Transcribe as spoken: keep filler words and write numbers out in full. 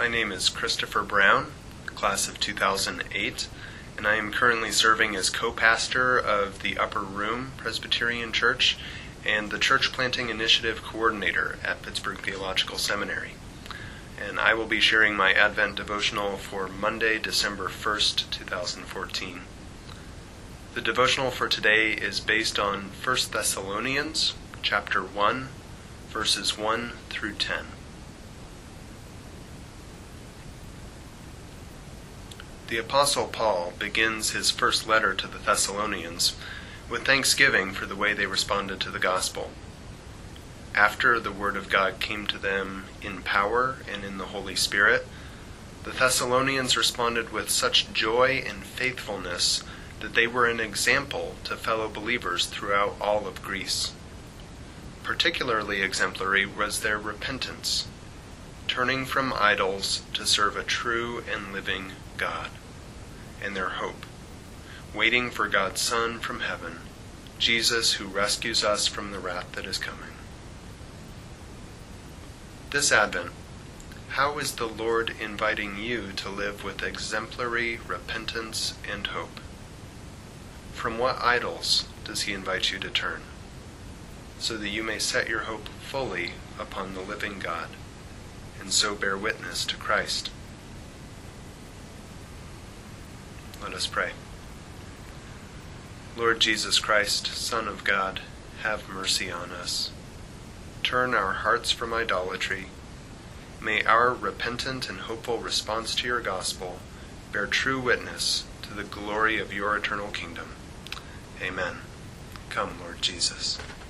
My name is Christopher Brown, class of two thousand eight, and I am currently serving as co-pastor of the Upper Room Presbyterian Church and the Church Planting Initiative Coordinator at Pittsburgh Theological Seminary. And I will be sharing my Advent devotional for Monday, December first, two thousand fourteen. The devotional for today is based on First Thessalonians chapter one, verses one through ten. The Apostle Paul begins his first letter to the Thessalonians with thanksgiving for the way they responded to the gospel. After the word of God came to them in power and in the Holy Spirit, the Thessalonians responded with such joy and faithfulness that they were an example to fellow believers throughout all of Greece. Particularly exemplary was their repentance, turning from idols to serve a true and living God, and their hope, waiting for God's Son from heaven, Jesus, who rescues us from the wrath that is coming. This Advent, how is the Lord inviting you to live with exemplary repentance and hope? From what idols does he invite you to turn, so that you may set your hope fully upon the living God, and so bear witness to Christ? Let us pray. Lord Jesus Christ, Son of God, have mercy on us. Turn our hearts from idolatry. May our repentant and hopeful response to your gospel bear true witness to the glory of your eternal kingdom. Amen. Come, Lord Jesus.